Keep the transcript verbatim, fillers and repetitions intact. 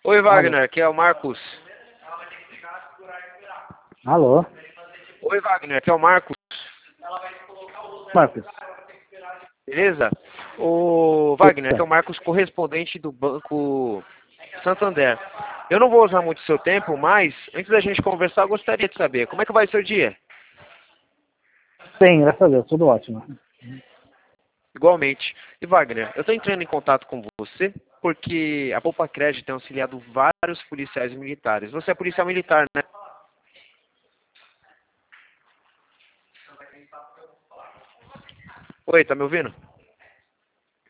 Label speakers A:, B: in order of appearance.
A: Oi,
B: Alô?
A: Wagner, aqui é o Marcos.
B: Alô?
A: Oi, Wagner, aqui é o Marcos.
B: Marcos.
A: Beleza? Ô, Wagner, aqui é o Marcos, correspondente do Banco Santander. Eu não vou usar muito seu tempo, mas antes da gente conversar, eu gostaria de saber como é que vai seu dia?
B: Bem, graças a Deus, tudo ótimo.
A: Igualmente. E Wagner, eu estou entrando em contato com você porque a Poupa Crédito tem auxiliado vários policiais militares. Você é policial militar, né? Oi, tá me ouvindo?